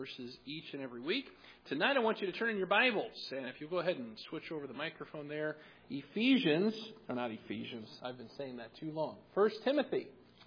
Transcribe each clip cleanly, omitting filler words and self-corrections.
verses each and every week. Tonight I want you to turn in your Bibles, and if you go ahead and switch over the microphone there, I've been saying that too long. 1 Timothy.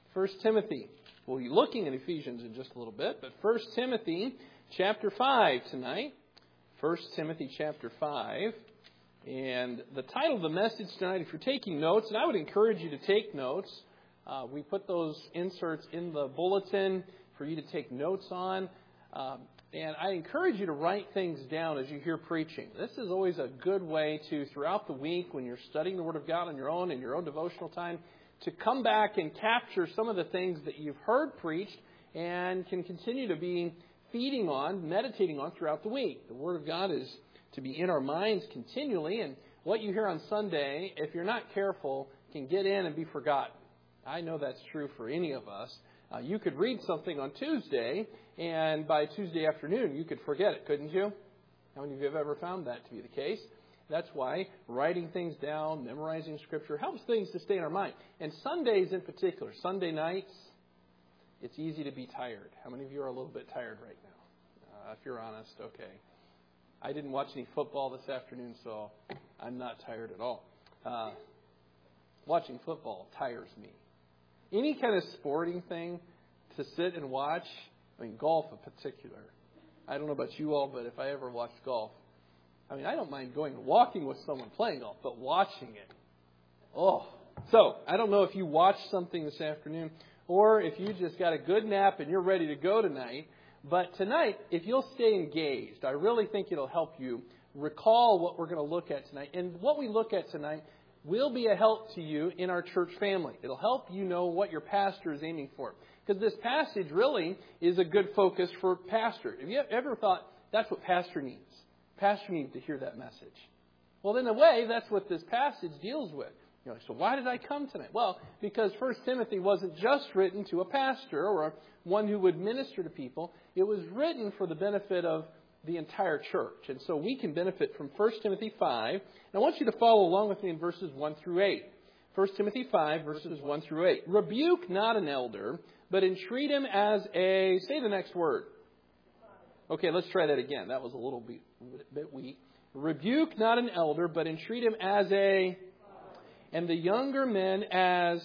We'll be looking at Ephesians in just a little bit, but 1 Timothy chapter 5 tonight. 1 Timothy chapter 5. And the title of the message tonight, if you're taking notes, and I would encourage you to take notes. We put those inserts in the bulletin for you to take notes on. And I encourage you to write things down as you hear preaching. This is always a good way to, throughout the week, when you're studying the Word of God on your own, in your own devotional time, to come back and capture some of the things that you've heard preached and can continue to be feeding on, meditating on throughout the week. The Word of God is to be in our minds continually, and what you hear on Sunday, if you're not careful, can get in and be forgotten. I know that's true for any of us. You could read something on Tuesday, and by Tuesday afternoon, you could forget it, couldn't you? How many of you have ever found that to be the case? That's why writing things down, memorizing Scripture, helps things to stay in our mind. And Sundays in particular, Sunday nights, it's easy to be tired. How many of you are a little bit tired right now? If you're honest, okay. I didn't watch any football this afternoon, so I'm not tired at all. Watching football tires me. Any kind of sporting thing to sit and watch, golf in particular. I don't know about you all, but if I ever watched golf, I don't mind going and walking with someone playing golf, but watching it. So I don't know if you watched something this afternoon or if you just got a good nap and you're ready to go tonight. But tonight, if you'll stay engaged, I really think it'll help you recall what we're going to look at tonight. And what we look at tonight will be a help to you in our church family. It'll help you know what your pastor is aiming for. Because this passage really is a good focus for pastor. Have you ever thought that's what pastor needs? Pastor needs to hear that message. Well, in a way, that's what this passage deals with. You're like, so why did I come tonight? Well, because 1 Timothy wasn't just written to a pastor or one who would minister to people. It was written for the benefit of the entire church. And so we can benefit from 1 Timothy 5. And I want you to follow along with me in verses 1 through 8. 1 Timothy 5, verses 1 through 8. Rebuke not an elder, but entreat him as a... Say the next word. Okay, let's try that again. That was a little bit weak. Rebuke not an elder, but entreat him as a... And the younger men as...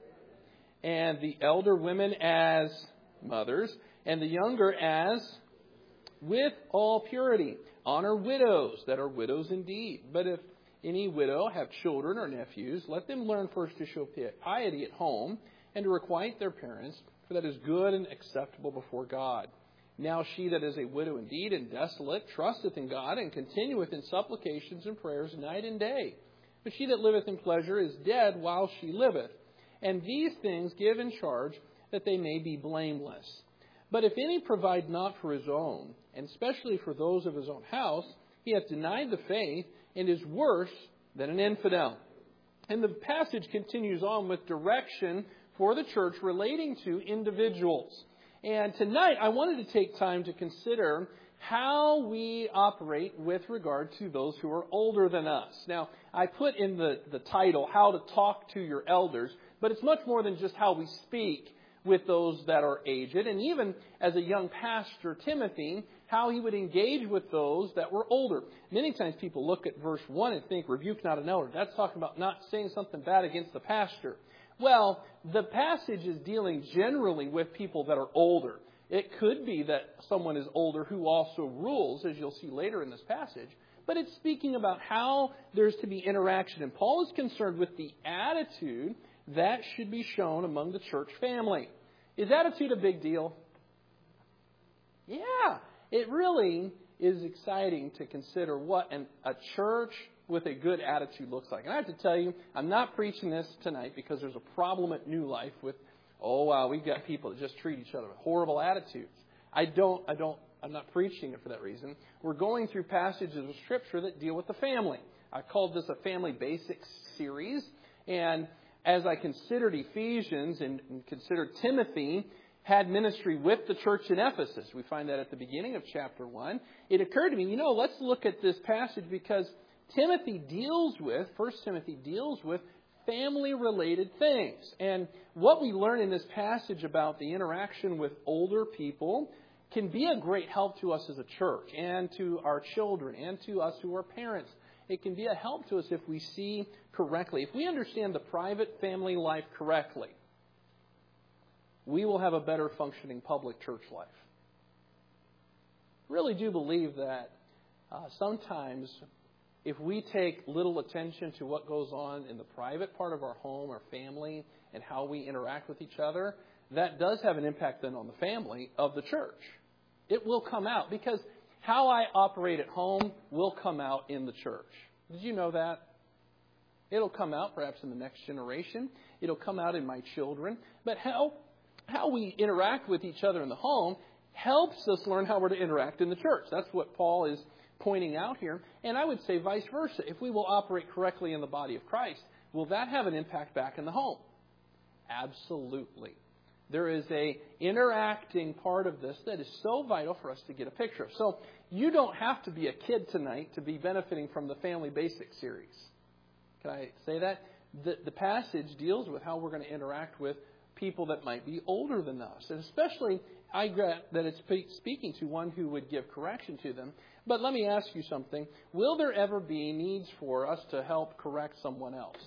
And the elder women as mothers. And the younger as... With all purity. Honor widows that are widows indeed. But if any widow have children or nephews, let them learn first to show piety at home and to requite their parents, for that is good and acceptable before God. Now she that is a widow indeed and desolate trusteth in God and continueth in supplications and prayers night and day. But she that liveth in pleasure is dead while she liveth. And these things give in charge that they may be blameless. But if any provide not for his own, and especially for those of his own house, he hath denied the faith and is worse than an infidel. And the passage continues on with direction for the church relating to individuals. And tonight I wanted to take time to consider how we operate with regard to those who are older than us. Now, I put in the title, How to Talk to Your Elders, but it's much more than just how we speak with those that are aged. And even as a young pastor, Timothy, how he would engage with those that were older. Many times people look at verse 1 and think, rebuke not an elder. That's talking about not saying something bad against the pastor. Well, the passage is dealing generally with people that are older. It could be that someone is older who also rules, as you'll see later in this passage. But it's speaking about how there's to be interaction. And Paul is concerned with the attitude that should be shown among the church family. Is attitude a big deal? Yeah, it really is exciting to consider what a church with a good attitude looks like. And I have to tell you, I'm not preaching this tonight because there's a problem at New Life with, we've got people that just treat each other with horrible attitudes. I'm not preaching it for that reason. We're going through passages of Scripture that deal with the family. I called this a Family Basics series. And as I considered Ephesians and considered Timothy had ministry with the church in Ephesus, we find that at the beginning of chapter 1, it occurred to me, let's look at this passage because 1 Timothy deals with family-related things. And what we learn in this passage about the interaction with older people can be a great help to us as a church and to our children and to us who are parents. It can be a help to us if we see correctly. If we understand the private family life correctly, we will have a better functioning public church life. I really do believe that sometimes if we take little attention to what goes on in the private part of our home or family and how we interact with each other, that does have an impact then on the family of the church. It will come out because how I operate at home will come out in the church. Did you know that? It'll come out perhaps in the next generation. It'll come out in my children. But how we interact with each other in the home helps us learn how we're to interact in the church. That's what Paul is pointing out here. And I would say vice versa. If we will operate correctly in the body of Christ, will that have an impact back in the home? Absolutely. There is a interacting part of this that is so vital for us to get a picture of. So you don't have to be a kid tonight to be benefiting from the Family Basics series. Can I say that? The passage deals with how we're going to interact with people that might be older than us. And especially, I get that it's speaking to one who would give correction to them. But let me ask you something. Will there ever be needs for us to help correct someone else?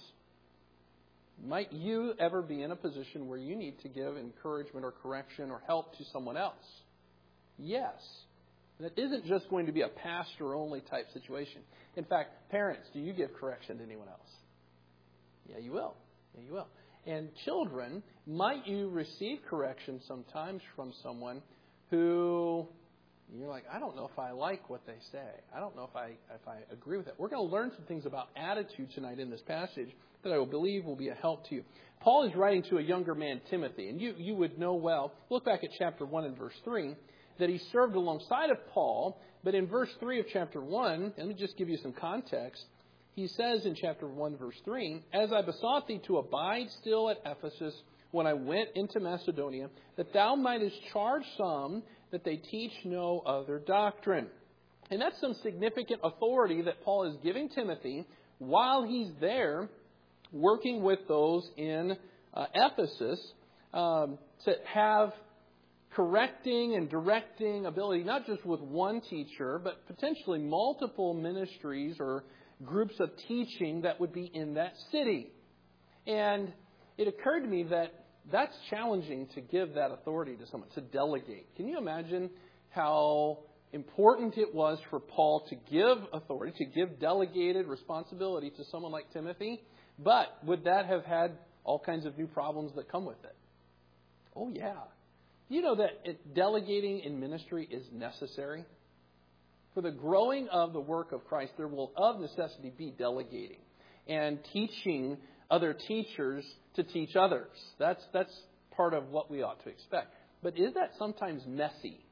Might you ever be in a position where you need to give encouragement or correction or help to someone else? Yes. And it isn't just going to be a pastor-only type situation. In fact, parents, do you give correction to anyone else? Yeah, you will. Yeah, you will. And children, might you receive correction sometimes from someone who you're like, I don't know if I like what they say. I don't know if I agree with it. We're going to learn some things about attitude tonight in this passage that I believe will be a help to you. Paul is writing to a younger man, Timothy, and you would know well, look back at chapter 1 and verse 3, that he served alongside of Paul, but in verse 3 of chapter 1, let me just give you some context, he says in chapter 1, verse 3, As I besought thee to abide still at Ephesus when I went into Macedonia, that thou mightest charge some that they teach no other doctrine. And that's some significant authority that Paul is giving Timothy while he's there working with those in Ephesus to have correcting and directing ability, not just with one teacher, but potentially multiple ministries or groups of teaching that would be in that city. And it occurred to me that that's challenging to give that authority to someone, to delegate. Can you imagine how important it was for Paul to give authority, to give delegated responsibility to someone like Timothy? But would that have had all kinds of new problems that come with it? Oh, yeah. You know that delegating in ministry is necessary? For the growing of the work of Christ, there will of necessity be delegating and teaching other teachers to teach others. That's part of what we ought to expect. But is that sometimes messy?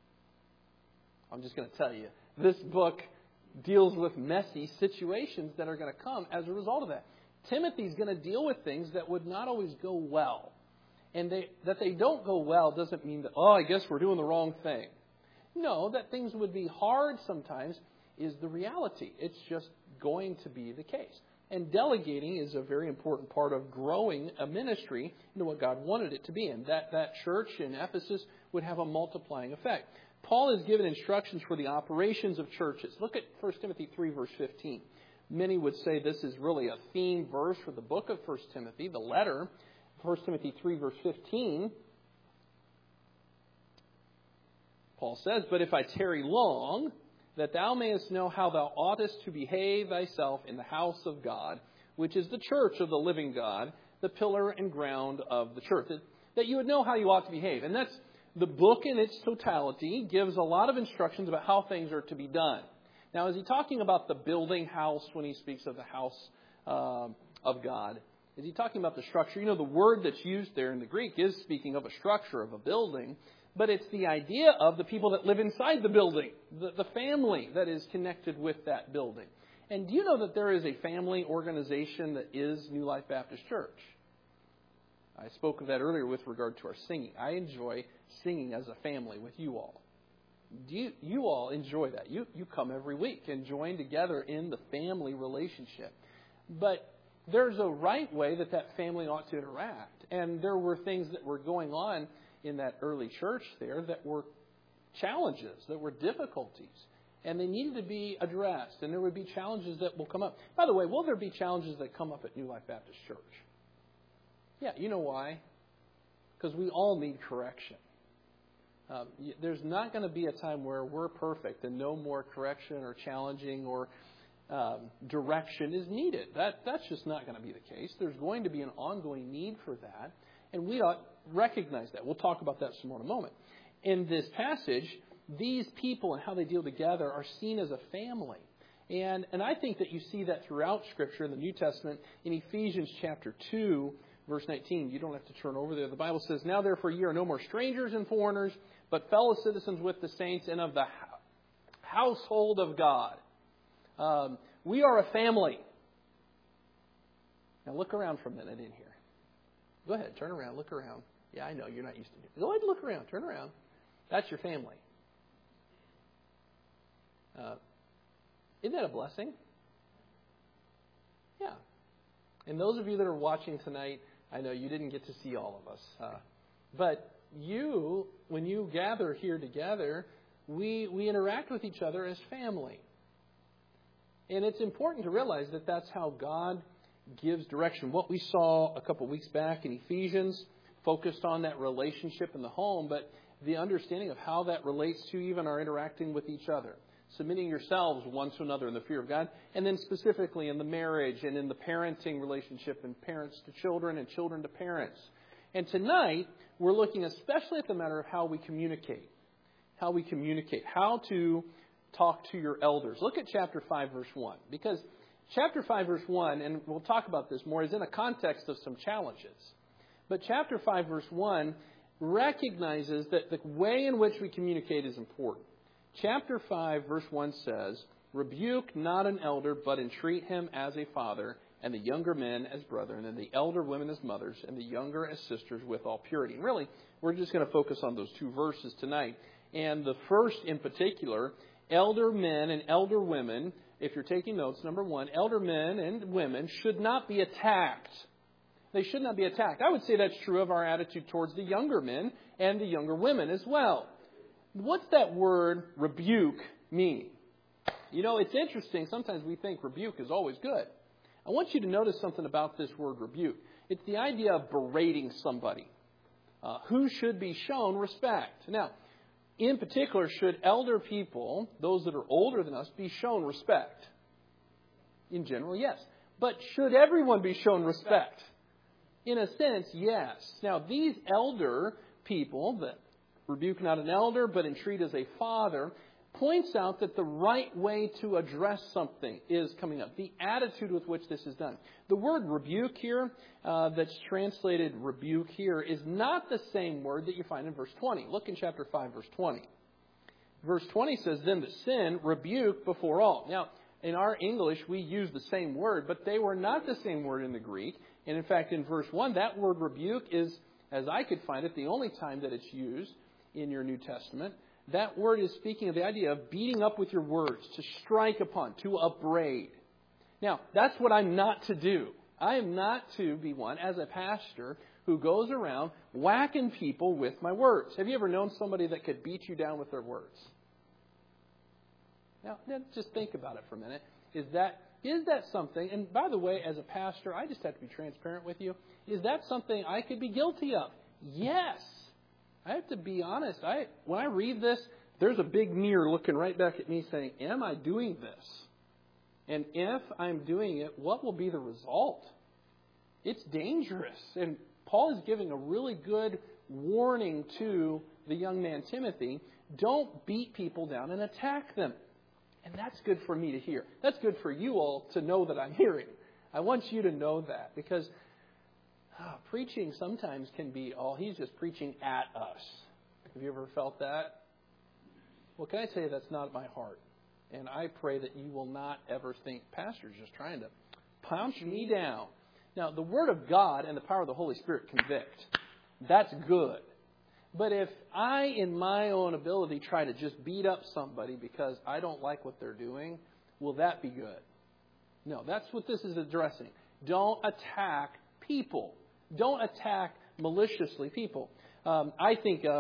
I'm just going to tell you, this book deals with messy situations that are going to come as a result of that. Timothy's going to deal with things that would not always go well. And that they don't go well doesn't mean that, I guess we're doing the wrong thing. No, that things would be hard sometimes is the reality. It's just going to be the case. And delegating is a very important part of growing a ministry into what God wanted it to be. And that church in Ephesus would have a multiplying effect. Paul is given instructions for the operations of churches. Look at 1 Timothy 3, verse 15. Many would say this is really a theme verse for the book of 1 Timothy, the letter. 1 Timothy 3, verse 15. Paul says, But if I tarry long, that thou mayest know how thou oughtest to behave thyself in the house of God, which is the church of the living God, the pillar and ground of the church. That you would know how you ought to behave. And that's the book in its totality gives a lot of instructions about how things are to be done. Now, is he talking about the building house when he speaks of the house of God? Is he talking about the structure? You know, the word that's used there in the Greek is speaking of a structure, of a building. But it's the idea of the people that live inside the building, the family that is connected with that building. And do you know that there is a family organization that is New Life Baptist Church? I spoke of that earlier with regard to our singing. I enjoy singing as a family with you all. Do you all enjoy that? You come every week and join together in the family relationship. But there's a right way that family ought to interact. And there were things that were going on in that early church there that were challenges, that were difficulties, and they needed to be addressed, and there would be challenges that will come up. By the way, will there be challenges that come up at New Life Baptist Church? Yeah, you know why? Because we all need correction. There's not going to be a time where we're perfect and no more correction or challenging or direction is needed. That's just not going to be the case. There's going to be an ongoing need for that, and we ought to recognize that. We'll talk about that some more in a moment. In this passage, these people and how they deal together are seen as a family. And I think that you see that throughout Scripture in the New Testament. In Ephesians chapter 2, verse 19, you don't have to turn over there. The Bible says, "Now therefore ye are no more strangers and foreigners, but fellow citizens with the saints and of the household of God." We are a family. Now look around for a minute in here. Go ahead, turn around, look around. Yeah, I know, you're not used to it. Go ahead and look around, turn around. That's your family. Isn't that a blessing? Yeah. And those of you that are watching tonight, I know you didn't get to see all of us. But you, when you gather here together, we interact with each other as family. And it's important to realize that that's how God gives direction. What we saw a couple weeks back in Ephesians focused on that relationship in the home, but the understanding of how that relates to even our interacting with each other. Submitting yourselves one to another in the fear of God, and then specifically in the marriage and in the parenting relationship and parents to children and children to parents. And tonight, we're looking especially at the matter of how we communicate. How we communicate. How to talk to your elders. Look at chapter 5, verse 1. Because chapter 5, verse 1, and we'll talk about this more, is in a context of some challenges. But chapter 5, verse 1 recognizes that the way in which we communicate is important. Chapter 5, verse 1 says, "Rebuke not an elder, but entreat him as a father, and the younger men as brethren, and the elder women as mothers, and the younger as sisters with all purity." And really, we're just going to focus on those two verses tonight. And the first in particular, elder men and elder women, if you're taking notes, number one, elder men and women should not be attacked. They should not be attacked. I would say that's true of our attitude towards the younger men and the younger women as well. What's that word rebuke mean? You know, it's interesting. Sometimes we think rebuke is always good. I want you to notice something about this word rebuke. It's the idea of berating somebody who should be shown respect. Now, in particular, should elder people, those that are older than us, be shown respect? In general, yes. But should everyone be shown respect? In a sense, yes. Now, these elder people that rebuke not an elder, but entreat as a father, points out that the right way to address something is coming up. The attitude with which this is done. The word rebuke here, that's translated rebuke here, is not the same word that you find in verse 20. Look in chapter 5, verse 20. Verse 20 says, "Then the sin rebuke before all." Now, in our English, we use the same word, but they were not the same word in the Greek. And in fact, in verse 1, that word rebuke is, as I could find it, the only time that it's used in your New Testament. That word is speaking of the idea of beating up with your words, to strike upon, to upbraid. Now, that's what I'm not to do. I am not to be one, as a pastor, who goes around whacking people with my words. Have you ever known somebody that could beat you down with their words? Now, just think about it for a minute. Is that something, and by the way, as a pastor, I just have to be transparent with you, is that something I could be guilty of? Yes. I have to be honest. When I read this, there's a big mirror looking right back at me saying, am I doing this? And if I'm doing it, what will be the result? It's dangerous. And Paul is giving a really good warning to the young man Timothy. Don't beat people down and attack them. And that's good for me to hear. That's good for you all to know that I'm hearing. I want you to know that, because preaching sometimes can be, he's just preaching at us. Have you ever felt that? Well, can I tell you that's not my heart? And I pray that you will not ever think, Pastor's just trying to punch me down. Now, the Word of God and the power of the Holy Spirit convict. That's good. But if I, in my own ability, try to just beat up somebody because I don't like what they're doing, will that be good? No, that's what this is addressing. Don't attack people. Don't attack maliciously people. I think of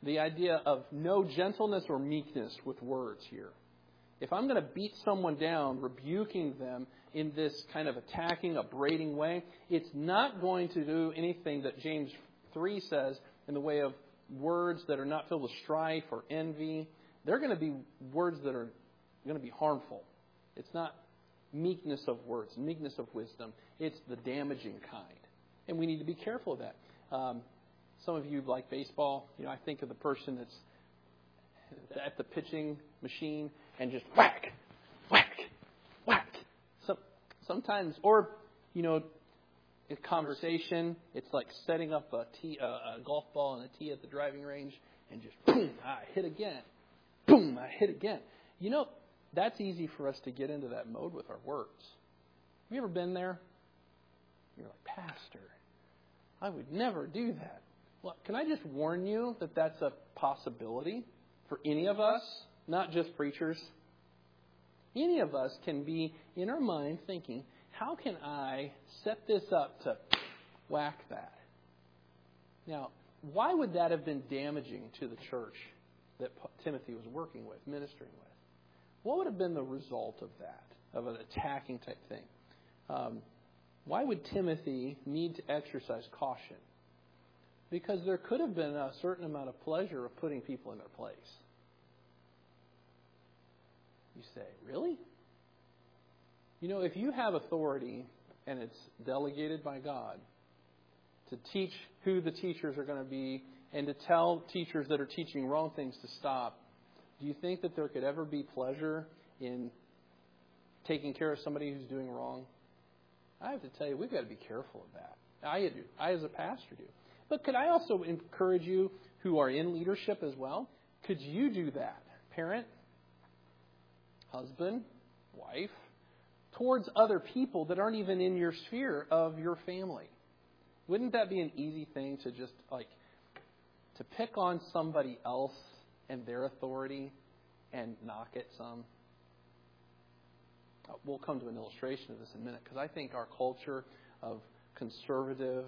the idea of no gentleness or meekness with words here. If I'm going to beat someone down, rebuking them in this kind of attacking, upbraiding way, it's not going to do anything that James 3 says in the way of words that are not filled with strife or envy. They're going to be words that are going to be harmful. It's not meekness of words, meekness of wisdom. It's the damaging kind. And we need to be careful of that. Some of you like baseball. I think of the person that's at the pitching machine and just whack, whack, whack. Sometimes, or, in conversation, it's like setting up a golf ball and a tee at the driving range and just boom, I hit again. Boom, I hit again. That's easy for us to get into that mode with our words. Have you ever been there? You're like, Pastor, I would never do that. Well, can I just warn you that that's a possibility for any of us, not just preachers? Any of us can be in our mind thinking, how can I set this up to whack that? Now, why would that have been damaging to the church that Timothy was working with, ministering with? What would have been the result of that, of an attacking type thing? Why would Timothy need to exercise caution? Because there could have been a certain amount of pleasure of putting people in their place. You say, really? If you have authority and it's delegated by God to teach who the teachers are going to be and to tell teachers that are teaching wrong things to stop, do you think that there could ever be pleasure in taking care of somebody who's doing wrong? I have to tell you, we've got to be careful of that. I do. I, as a pastor, do. But could I also encourage you who are in leadership as well? Could you do that? Parent, husband, wife, towards other people that aren't even in your sphere of your family. Wouldn't that be an easy thing to just to pick on somebody else and their authority and knock at some? We'll come to an illustration of this in a minute, because I think our culture of conservative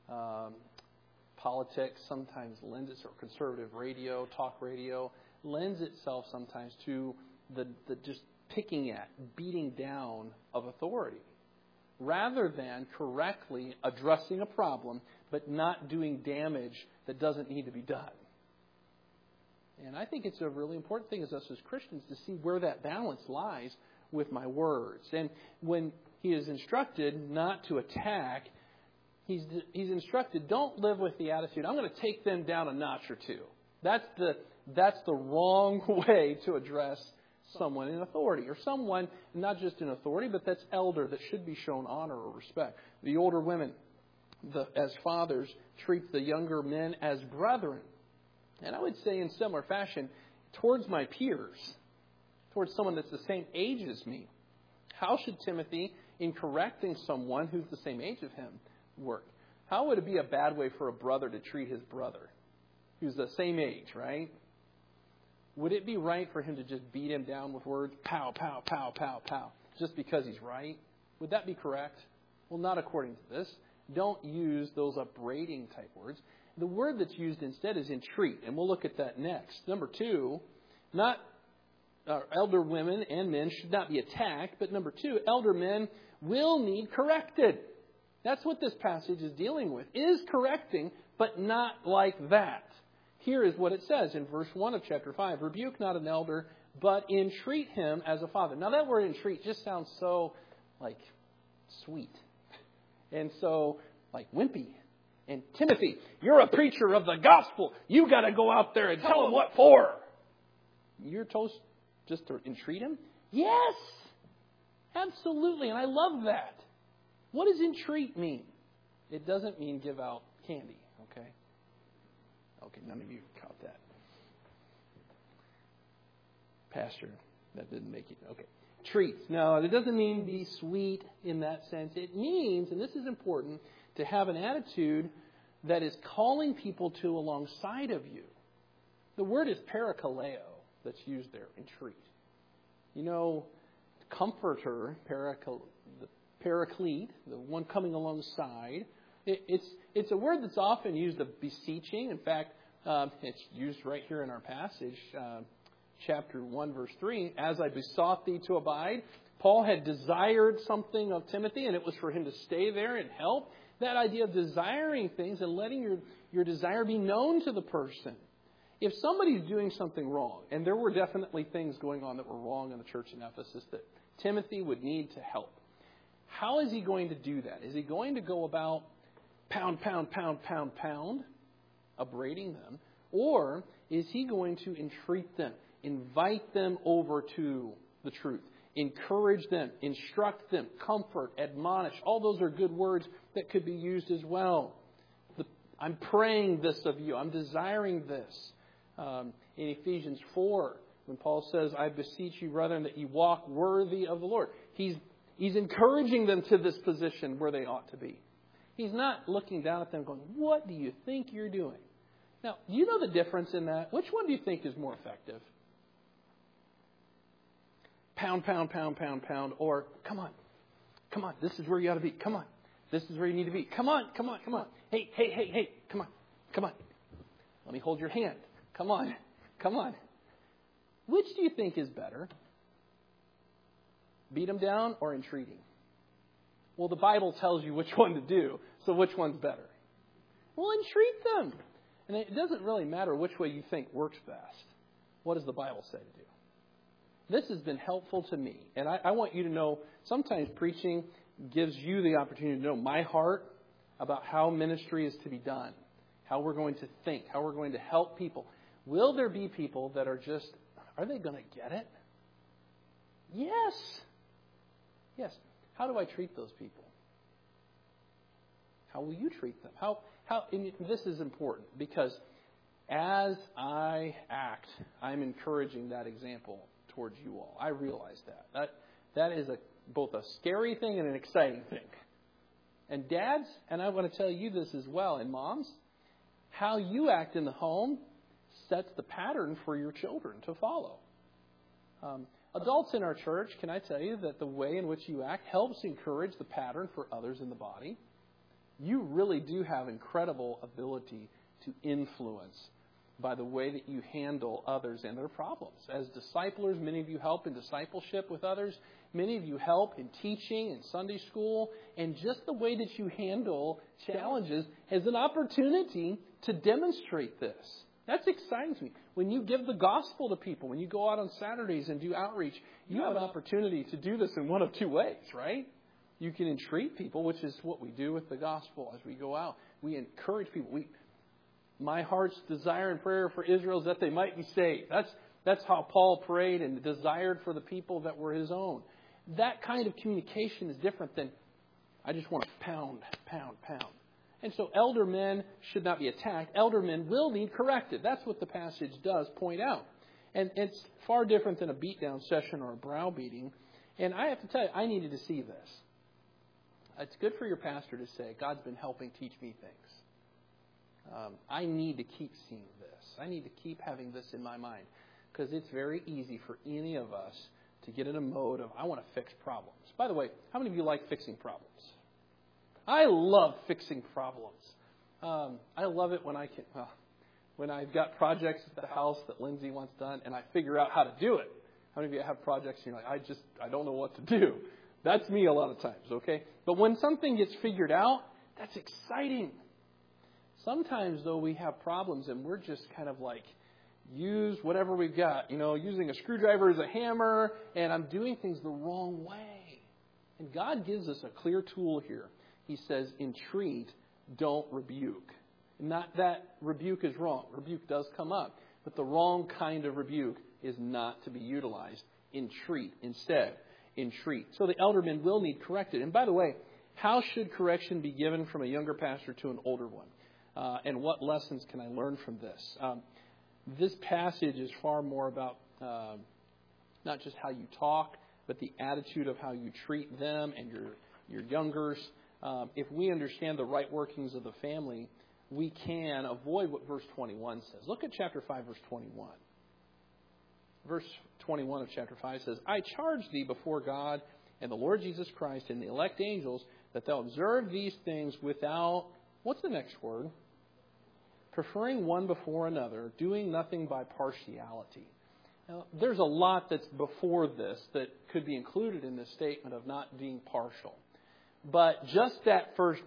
politics sometimes lends itself, or conservative radio, talk radio, lends itself sometimes to the just picking at, beating down of authority, rather than correctly addressing a problem, but not doing damage that doesn't need to be done. And I think it's a really important thing as us as Christians to see where that balance lies with my words. And when he is instructed not to attack, he's instructed, don't live with the attitude, I'm going to take them down a notch or two. That's the wrong way to address someone in authority, or someone not just in authority, but that's elder, that should be shown honor or respect. The older women, as fathers, treat the younger men as brethren. And I would say in similar fashion, towards my peers, towards someone that's the same age as me, how should Timothy, in correcting someone who's the same age of him, work? How would it be a bad way for a brother to treat his brother, who's the same age, right? Would it be right for him to just beat him down with words, pow, pow, pow, pow, pow, just because he's right? Would that be correct? Well, not according to this. Don't use those upbraiding type words. The word that's used instead is entreat, and we'll look at that next. Number 2, elder women and men should not be attacked, but number 2, elder men will need corrected. That's what this passage is dealing with, is correcting, but not like that. Here is what it says in verse 1 of chapter 5. Rebuke not an elder, but entreat him as a father. Now that word entreat just sounds so sweet and so wimpy. And Timothy, you're a preacher of the gospel. You got to go out there and tell him what for. You're told just to entreat him? Yes, absolutely. And I love that. What does entreat mean? It doesn't mean give out candy, okay? Okay, none of you caught that. Pastor, that didn't make it. Okay. Treats. No, it doesn't mean be sweet in that sense. It means, and this is important, to have an attitude that is calling people to alongside of you. The word is parakaleo that's used there, entreat. Comforter, the paraclete, the one coming alongside. It's a word that's often used of beseeching. In fact, It's used right here in our passage, chapter 1, verse 3. As I besought thee to abide. Paul had desired something of Timothy, and it was for him to stay there and help. That idea of desiring things and letting your desire be known to the person. If somebody's doing something wrong, and there were definitely things going on that were wrong in the church in Ephesus that Timothy would need to help, how is he going to do that? Is he going to go about pound, upbraiding them? Or is he going to entreat them, invite them over to the truth, encourage them, instruct them, comfort, admonish? All those are good words that could be used as well. I'm praying this of you. I'm desiring this. In Ephesians 4, when Paul says, I beseech you, brethren, that you walk worthy of the Lord. He's encouraging them to this position where they ought to be. He's not looking down at them going, what do you think you're doing? Now, do you know the difference in that? Which one do you think is more effective? Pound, or come on, this is where you ought to be. Come on, this is where you need to be. Come on. Hey, come on. Let me hold your hand. Come on. Which do you think is better? Beat them down or entreating? Well, the Bible tells you which one to do, so which one's better? Well, entreat them. And it doesn't really matter which way you think works best. What does the Bible say to do? This has been helpful to me. And I want you to know, sometimes preaching gives you the opportunity to know my heart about how ministry is to be done, how we're going to think, how we're going to help people. Will there be people that are they going to get it? Yes. How do I treat those people? How will you treat them? And this is important because as I act, I'm encouraging that example towards you all. I realize that is both a scary thing and an exciting thing. And dads, and I want to tell you this as well, and moms, how you act in the home sets the pattern for your children to follow. Adults in our church, can I tell you that the way in which you act helps encourage the pattern for others in the body? You really do have incredible ability to influence by the way that you handle others and their problems. As disciplers, many of you help in discipleship with others. Many of you help in teaching and Sunday school. And just the way that you handle challenges is an opportunity to demonstrate this. That's exciting to me. When you give the gospel to people, when you go out on Saturdays and do outreach, you have an opportunity to do this in one of two ways, right? You can entreat people, which is what we do with the gospel as we go out. We encourage people. My heart's desire and prayer for Israel is that they might be saved. That's how Paul prayed and desired for the people that were his own. That kind of communication is different than, I just want to pound. And so elder men should not be attacked. Elder men will need corrected. That's what the passage does point out. And it's far different than a beatdown session or a browbeating. And I have to tell you, I needed to see this. It's good for your pastor to say, God's been helping teach me things. I need to keep seeing this. I need to keep having this in my mind. Because it's very easy for any of us to get in a mode of, I want to fix problems. By the way, how many of you like fixing problems? I love fixing problems. I love it when when I've got projects at the house that Lindsay wants done and I figure out how to do it. How many of you have projects and you're like, I don't know what to do? That's me a lot of times, okay? But when something gets figured out, that's exciting. Sometimes, though, we have problems and we're just kind of like, use whatever we've got. Using a screwdriver as a hammer, and I'm doing things the wrong way. And God gives us a clear tool here. He says, entreat, don't rebuke. Not that rebuke is wrong. Rebuke does come up. But the wrong kind of rebuke is not to be utilized. Entreat instead. Entreat. So the elder men will need corrected. And by the way, how should correction be given from a younger pastor to an older one? And what lessons can I learn from this? This passage is far more about not just how you talk, but the attitude of how you treat them and your youngers. If we understand the right workings of the family, we can avoid what verse 21 says. Look at chapter 5, verse 21. Verse 21 of chapter 5 says, I charge thee before God and the Lord Jesus Christ and the elect angels that thou observe these things without, what's the next word? preferring one before another, doing nothing by partiality. Now, there's a lot that's before this that could be included in this statement of not being partial. But just that first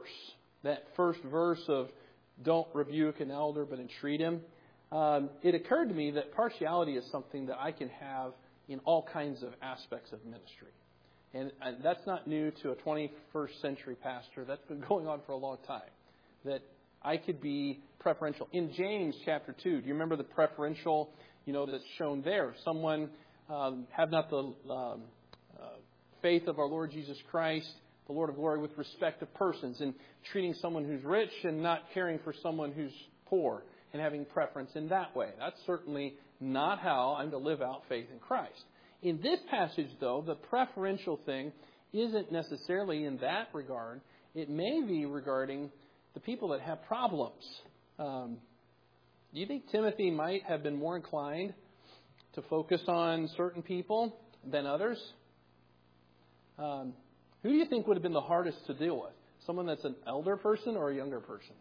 verse of don't rebuke an elder but entreat him, it occurred to me that partiality is something that I can have in all kinds of aspects of ministry. And that's not new to a 21st century pastor. That's been going on for a long time. That I could be preferential. In James chapter 2, do you remember the preferential, that's shown there? Someone have not the faith of our Lord Jesus Christ, the Lord of glory, with respect of persons, and treating someone who's rich and not caring for someone who's poor and having preference in that way. That's certainly not how I'm to live out faith in Christ. In this passage, though, the preferential thing isn't necessarily in that regard. It may be regarding the people that have problems. Do you think Timothy might have been more inclined to focus on certain people than others? Who do you think would have been the hardest to deal with? Someone that's an elder person or a younger person?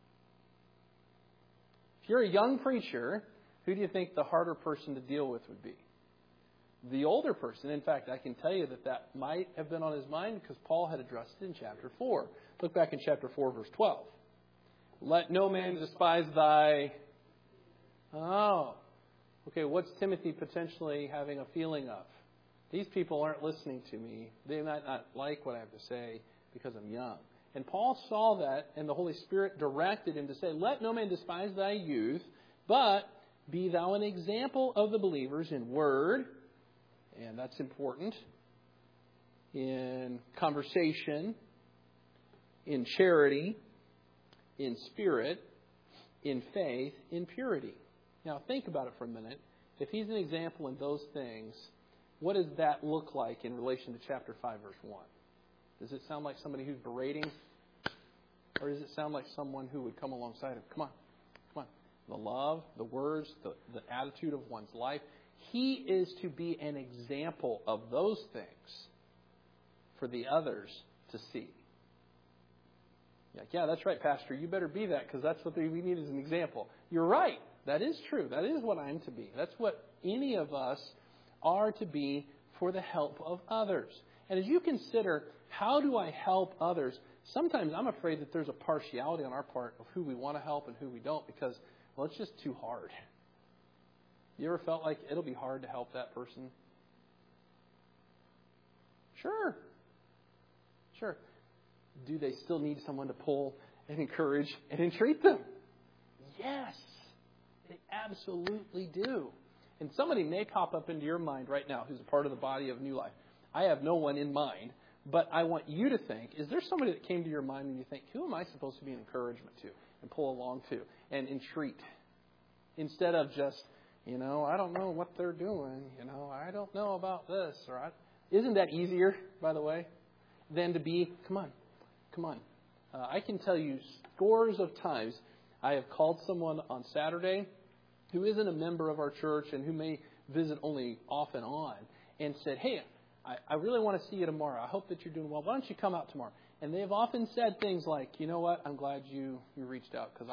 If you're a young preacher, who do you think the harder person to deal with would be? The older person. In fact, I can tell you that might have been on his mind because Paul had addressed it in chapter 4. Look back in chapter 4, verse 12. Let no man despise thy... Oh. Okay, what's Timothy potentially having a feeling of? These people aren't listening to me. They might not like what I have to say because I'm young. And Paul saw that, and the Holy Spirit directed him to say, let no man despise thy youth, but be thou an example of the believers in word, and that's important, in conversation, in charity, in spirit, in faith, in purity. Now, think about it for a minute. If he's an example in those things, what does that look like in relation to chapter 5, verse 1? Does it sound like somebody who's berating? Or does it sound like someone who would come alongside of, come on. The love, the words, the attitude of one's life. He is to be an example of those things for the others to see. Yeah, that's right, Pastor. You better be that because that's what we need as an example. You're right. That is true. That is what I'm to be. That's what any of us are to be for the help of others. And as you consider, how do I help others? Sometimes I'm afraid that there's a partiality on our part of who we want to help and who we don't because, well, it's just too hard. You ever felt like it'll be hard to help that person? Sure. Do they still need someone to pull and encourage and entreat them? Yes, they absolutely do. And somebody may pop up into your mind right now who's a part of the body of New Life. I have no one in mind, but I want you to think, is there somebody that came to your mind and you think, who am I supposed to be an encouragement to and pull along to and entreat? Instead of just, I don't know what they're doing. I don't know about this. Isn't that easier, by the way, than to be, come on. I can tell you scores of times I have called someone on Saturday who isn't a member of our church and who may visit only off and on and said, hey, I really want to see you tomorrow. I hope that you're doing well. Why don't you come out tomorrow? And they've often said things like, you know what, I'm glad you reached out because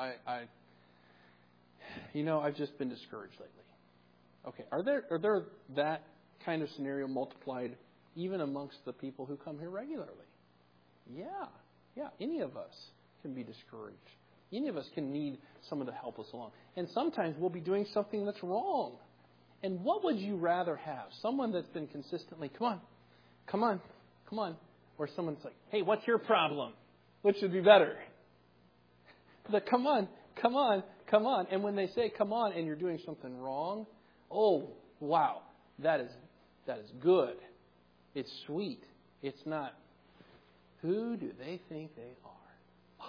I've just been discouraged lately. Okay, are there that kind of scenario multiplied even amongst the people who come here regularly? Yeah, any of us can be discouraged. Any of us can need someone to help us along. And sometimes we'll be doing something that's wrong. And what would you rather have? Someone that's been consistently, come on. Or someone's like, hey, what's your problem? Which would be better? The come on. And when they say come on and you're doing something wrong, oh, wow, that is good. It's sweet. It's not, who do they think they are?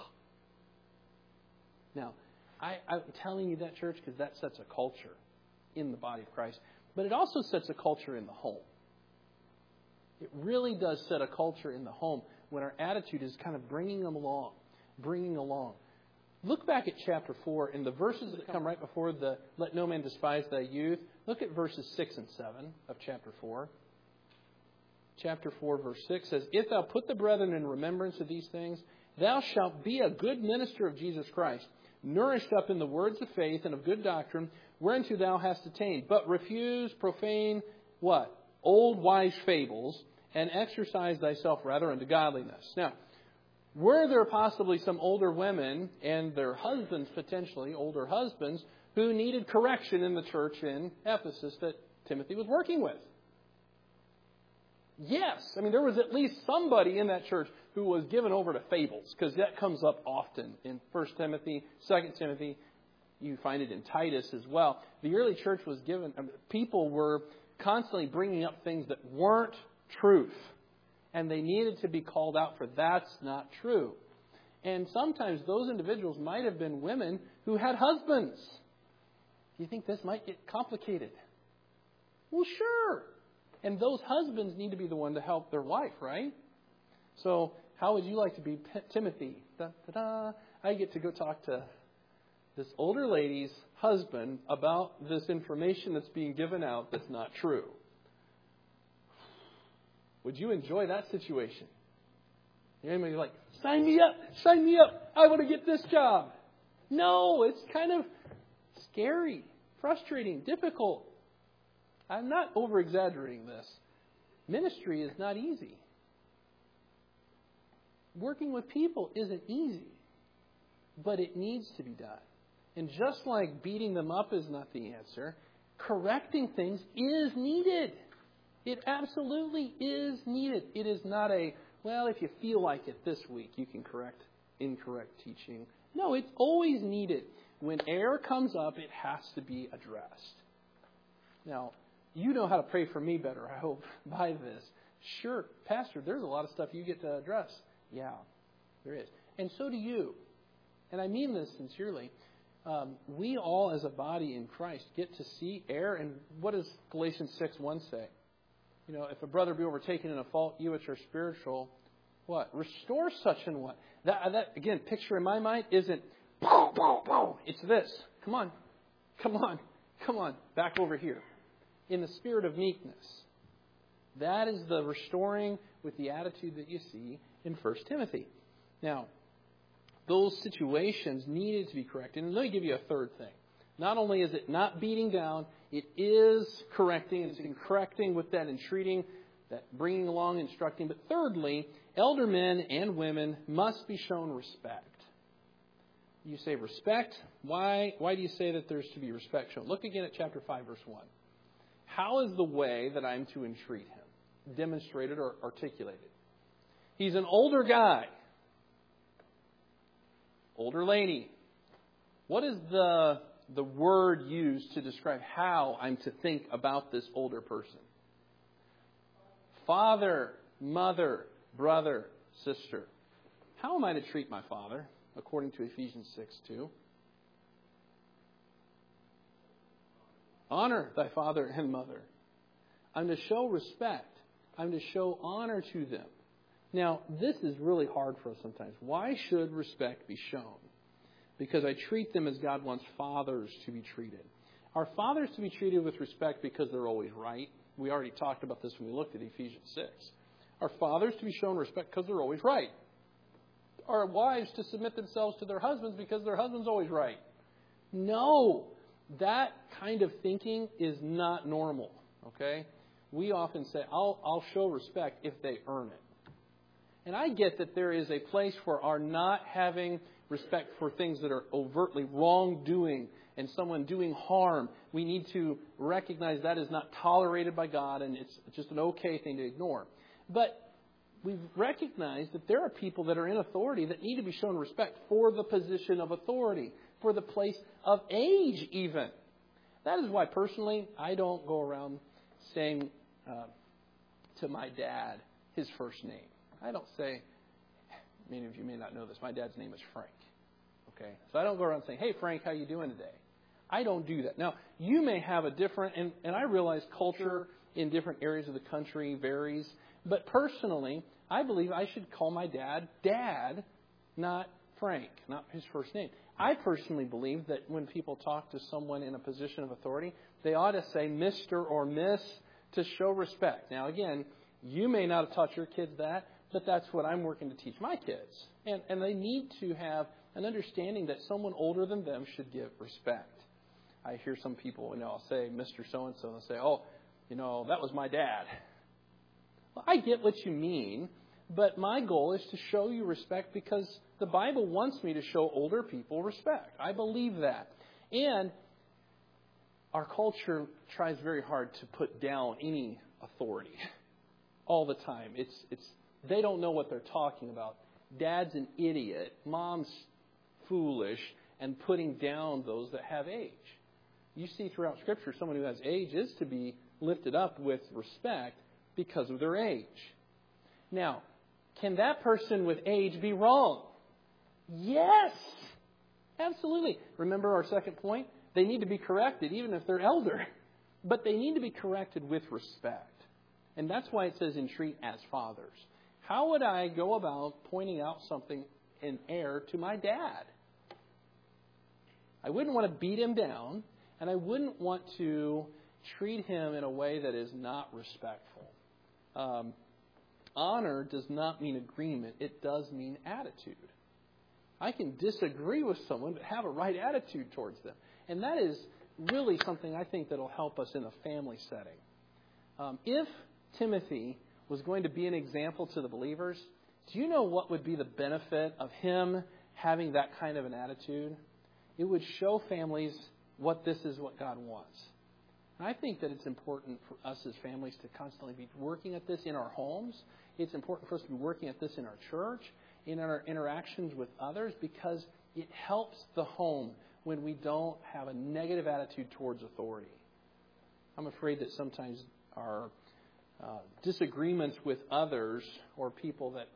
Now, I'm telling you that, church, because that sets a culture in the body of Christ. But it also sets a culture in the home. It really does set a culture in the home when our attitude is kind of bringing along. Look back at chapter 4 in the verses that come right before the let no man despise thy youth. Look at verses 6 and 7 of chapter 4. Chapter 4, verse 6 says, if thou put the brethren in remembrance of these things, thou shalt be a good minister of Jesus Christ, nourished up in the words of faith and of good doctrine, whereunto thou hast attained. But refuse profane, what? Old wise fables, and exercise thyself rather unto godliness. Now, were there possibly some older women and their husbands, potentially older husbands, who needed correction in the church in Ephesus that Timothy was working with? Yes. I mean, there was at least somebody in that church who was given over to fables, because that comes up often in 1 Timothy, 2 Timothy. You find it in Titus as well. The early church was given, people were constantly bringing up things that weren't truth. And they needed to be called out for that's not true. And sometimes those individuals might have been women who had husbands. Do you think this might get complicated? Well, sure. And those husbands need to be the one to help their wife, right? So how would you like to be Timothy? Da-da-da. I get to go talk to this older lady's husband about this information that's being given out that's not true. Would you enjoy that situation? Anybody like, sign me up, I want to get this job. No, it's kind of scary, frustrating, difficult. I'm not over-exaggerating this. Ministry is not easy. Working with people isn't easy, but it needs to be done. And just like beating them up is not the answer, correcting things is needed. It absolutely is needed. It is not a, well, if you feel like it this week, you can correct incorrect teaching. No, it's always needed. When error comes up, it has to be addressed. Now, you know how to pray for me better, I hope, by this. Sure, Pastor, there's a lot of stuff you get to address. Yeah, there is. And so do you. And I mean this sincerely. We all as a body in Christ get to see error. And what does Galatians 6:1 say? You know, if a brother be overtaken in a fault, you which are spiritual, what? Restore such and what? That again, picture in my mind isn't, pow, pow, pow. It's this. Come on. Back over here. In the spirit of meekness. That is the restoring with the attitude that you see in 1 Timothy. Now, those situations needed to be corrected. And let me give you a third thing. Not only is it not beating down, it is correcting. It's in correcting with that entreating, that bringing along, instructing. But thirdly, elder men and women must be shown respect. You say respect. Why do you say that there's to be respect shown? Look again at chapter 5, verse 1. How is the way that I'm to entreat him demonstrated or articulated? He's an older guy. Older lady. What is the word used to describe how I'm to think about this older person? Father, mother, brother, sister. How am I to treat my father, according to Ephesians 6:2? Honor thy father and mother. I'm to show respect. I'm to show honor to them. Now, this is really hard for us sometimes. Why should respect be shown? Because I treat them as God wants fathers to be treated. Are fathers to be treated with respect because they're always right? We already talked about this when we looked at Ephesians 6. Are fathers to be shown respect because they're always right? Are wives to submit themselves to their husbands because their husband's always right? No. That kind of thinking is not normal. Okay? We often say, I'll show respect if they earn it. And I get that there is a place for our not having respect for things that are overtly wrongdoing and someone doing harm. We need to recognize that is not tolerated by God and it's just an okay thing to ignore. But we've recognized that there are people that are in authority that need to be shown respect for the position of authority, for the place of age even. That is why personally I don't go around saying to my dad his first name. I don't say, many of you may not know this, my dad's name is Frank. Okay, so I don't go around saying, hey Frank, how you doing today? I don't do that. Now, you may have a different, and I realize culture in different areas of the country varies, but personally, I believe I should call my dad, Dad, not Frank, not his first name. I personally believe that when people talk to someone in a position of authority, they ought to say Mr. or Miss to show respect. Now, again, you may not have taught your kids that, but that's what I'm working to teach my kids. And they need to have an understanding that someone older than them should give respect. I hear some people, I'll say, Mr. So-and-so, and they'll say, oh, that was my dad. Well, I get what you mean, but my goal is to show you respect because the Bible wants me to show older people respect. I believe that. And our culture tries very hard to put down any authority all the time. They don't know what they're talking about. Dad's an idiot. Mom's foolish, and putting down those that have age. You see throughout Scripture, someone who has age is to be lifted up with respect because of their age. Now, can that person with age be wrong? Yes, absolutely. Remember our second point? They need to be corrected, even if they're elder. But they need to be corrected with respect. And that's why it says entreat as fathers. How would I go about pointing out something in error to my dad? I wouldn't want to beat him down, and I wouldn't want to treat him in a way that is not respectful. Honor does not mean agreement. It does mean attitude. I can disagree with someone, but have a right attitude towards them. And that is really something I think that will help us in a family setting. If Timothy was going to be an example to the believers, do you know what would be the benefit of him having that kind of an attitude? It would show families this is what God wants. And I think that it's important for us as families to constantly be working at this in our homes. It's important for us to be working at this in our church, in our interactions with others, because it helps the home when we don't have a negative attitude towards authority. I'm afraid that sometimes our disagreements with others or people that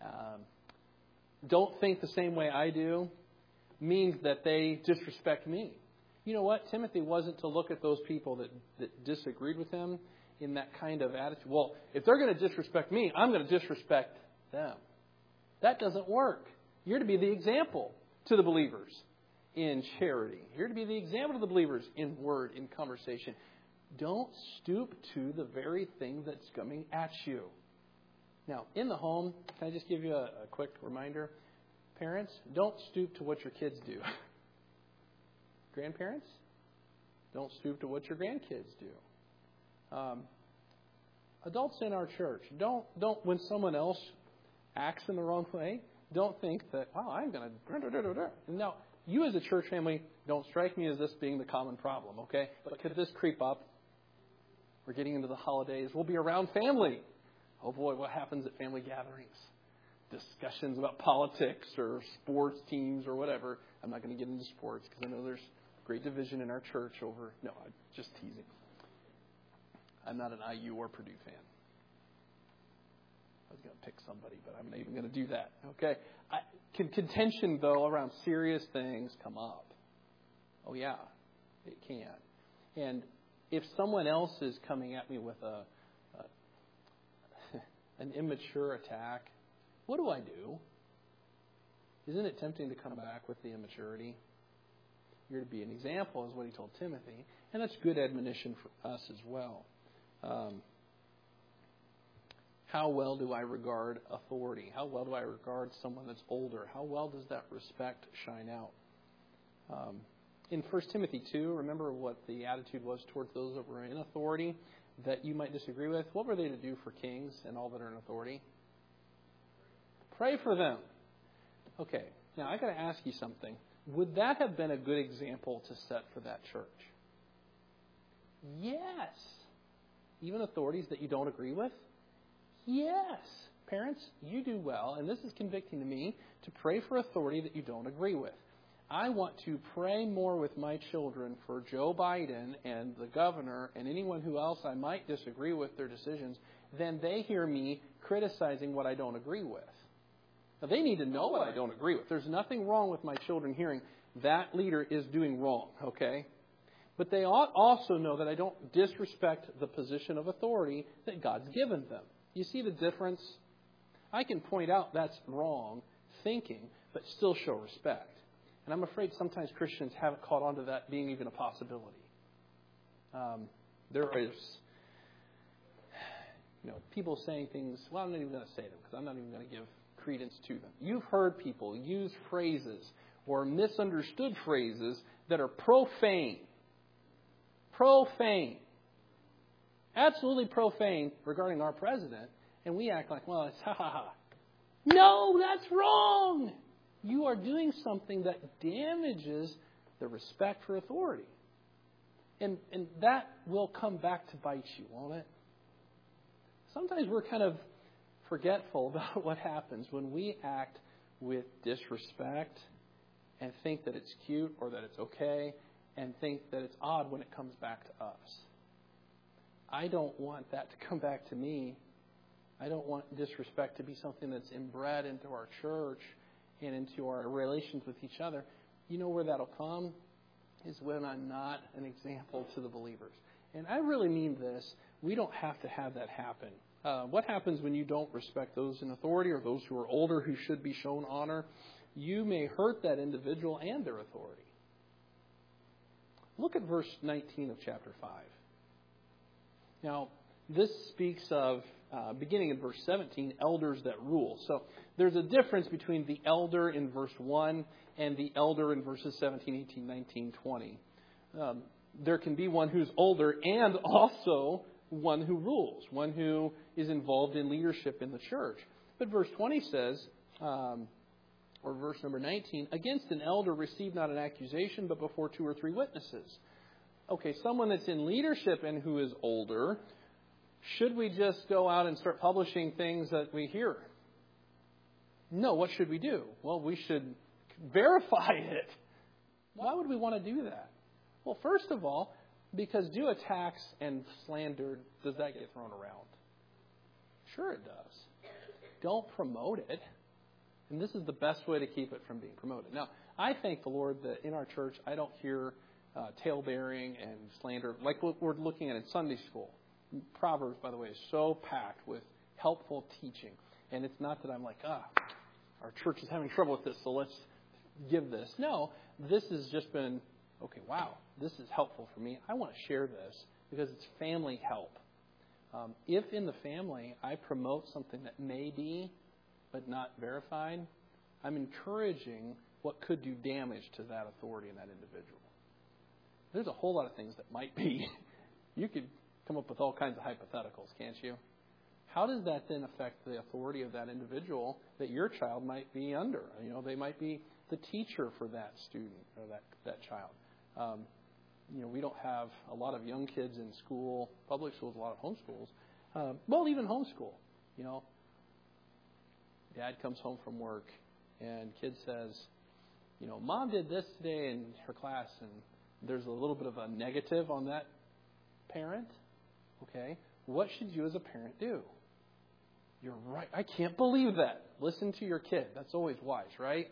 don't think the same way I do means that they disrespect me. You know what? Timothy wasn't to look at those people that disagreed with him in that kind of attitude. Well, if they're going to disrespect me, I'm going to disrespect them. That doesn't work. You're to be the example to the believers in charity. You're to be the example to the believers in word, in conversation. Don't stoop to the very thing that's coming at you. Now, in the home, can I just give you a quick reminder? Parents, don't stoop to what your kids do. Grandparents, don't stoop to what your grandkids do. Adults in our church, don't when someone else acts in the wrong way, don't think that, wow, I'm going to... Now, you as a church family don't strike me as this being the common problem, okay? But could this creep up? We're getting into the holidays. We'll be around family. Oh boy, what happens at family gatherings? Discussions about politics or sports teams or whatever. I'm not going to get into sports because I know there's great division in our church over... No, I'm just teasing. I'm not an IU or Purdue fan. I was going to pick somebody, but I'm not even going to do that. Okay? Contention, though, around serious things come up. Oh, yeah, it can. And if someone else is coming at me with an immature attack, what do I do? Isn't it tempting to come back with the immaturity? You're to be an example, is what he told Timothy. And that's good admonition for us as well. How well do I regard authority? How well do I regard someone that's older? How well does that respect shine out? In 1 Timothy 2, remember what the attitude was towards those that were in authority that you might disagree with? What were they to do for kings and all that are in authority? Pray for them. Okay, now I've got to ask you something. Would that have been a good example to set for that church? Yes. Even authorities that you don't agree with? Yes. Parents, you do well, and this is convicting to me, to pray for authority that you don't agree with. I want to pray more with my children for Joe Biden and the governor and anyone who else I might disagree with their decisions than they hear me criticizing what I don't agree with. Now, they need to know what I don't agree with. There's nothing wrong with my children hearing that leader is doing wrong, okay? But they ought also know that I don't disrespect the position of authority that God's given them. You see the difference? I can point out that's wrong thinking, but still show respect. And I'm afraid sometimes Christians haven't caught on to that being even a possibility. There is, people saying things, I'm not even going to say them because I'm not even going to give credence to them. You've heard people use phrases or misunderstood phrases that are profane. Profane. Absolutely profane regarding our president. And we act like, well, it's ha ha ha. No, that's wrong. You are doing something that damages the respect for authority. And that will come back to bite you, won't it? Sometimes we're kind of forgetful about what happens when we act with disrespect and think that it's cute or that it's okay and think that it's odd when it comes back to us. I don't want that to come back to me. I don't want disrespect to be something that's inbred into our church and into our relations with each other. You know where that'll come? Is when I'm not an example to the believers. And I really mean this. We don't have to have that happen. What happens when you don't respect those in authority or those who are older who should be shown honor? You may hurt that individual and their authority. Look at verse 19 of chapter 5. Now, this speaks of, beginning in verse 17, elders that rule. So there's a difference between the elder in verse 1 and the elder in verses 17, 18, 19, 20. There can be one who's older and also one who rules, one who is involved in leadership in the church. But verse 20 says, or verse number 19, against an elder receive not an accusation, but before 2 or 3 witnesses. Okay, someone that's in leadership and who is older, should we just go out and start publishing things that we hear? No, what should we do? Well, we should verify it. Why would we want to do that? Well, first of all, because do attacks and slander, does that get thrown around? Sure it does. Don't promote it. And this is the best way to keep it from being promoted. Now, I thank the Lord that in our church I don't hear tale-bearing and slander like what we're looking at in Sunday school. Proverbs, by the way, is so packed with helpful teaching. And it's not that I'm like, our church is having trouble with this, so let's give this. No, this has just been, okay, wow, this is helpful for me. I want to share this because it's family help. If in the family I promote something that may be but not verified, I'm encouraging what could do damage to that authority and that individual. There's a whole lot of things that might be. You could come up with all kinds of hypotheticals, can't you? How does that then affect the authority of that individual that your child might be under? You know, they might be the teacher for that student or that child. We don't have a lot of young kids in school, public schools, a lot of homeschools. Well, even homeschool. You know, dad comes home from work and kid says, Mom did this today in her class, and there's a little bit of a negative on that parent. Okay, what should you as a parent do? You're right. I can't believe that. Listen to your kid. That's always wise, right?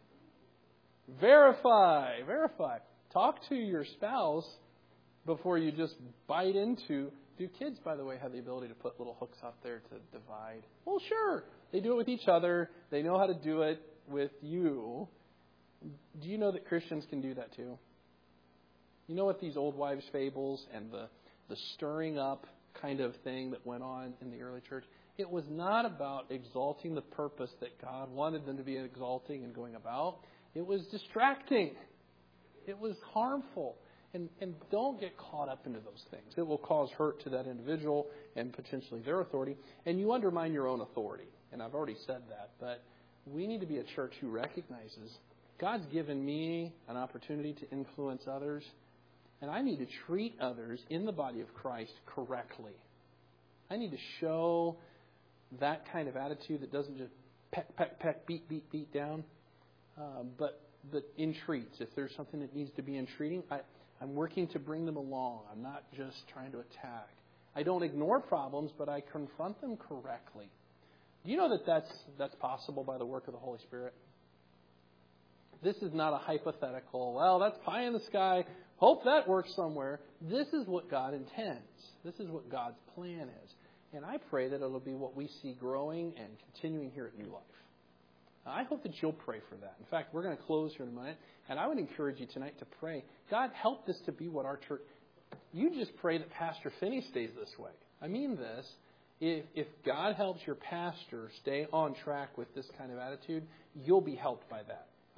Verify. Talk to your spouse before you just bite into. Do kids, by the way, have the ability to put little hooks out there to divide? Well, sure. They do it with each other. They know how to do it with you. Do you know that Christians can do that too? You know what these old wives' fables and the stirring up kind of thing that went on in the early church? It was not about exalting the purpose that God wanted them to be exalting and going about. It was distracting. It was harmful. And don't get caught up into those things. It will cause hurt to that individual and potentially their authority. And you undermine your own authority. And I've already said that. But we need to be a church who recognizes God's given me an opportunity to influence others. And I need to treat others in the body of Christ correctly. I need to show that kind of attitude that doesn't just peck, beat down, but entreats. If there's something that needs to be entreating, I'm working to bring them along. I'm not just trying to attack. I don't ignore problems, but I confront them correctly. Do you know that that's possible by the work of the Holy Spirit? This is not a hypothetical, well, that's pie in the sky. Hope that works somewhere. This is what God intends. This is what God's plan is. And I pray that it'll be what we see growing and continuing here at New Life. I hope that you'll pray for that. In fact, we're going to close here in a minute. And I would encourage you tonight to pray, God, help this to be what our church... You just pray that Pastor Finney stays this way. I mean this. If God helps your pastor stay on track with this kind of attitude, you'll be helped by that.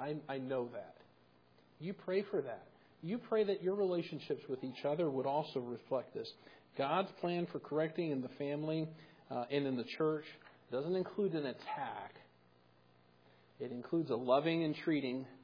I know that. You pray for that. You pray that your relationships with each other would also reflect this. God's plan for correcting in the family and in the church doesn't include an attack. It includes a loving entreating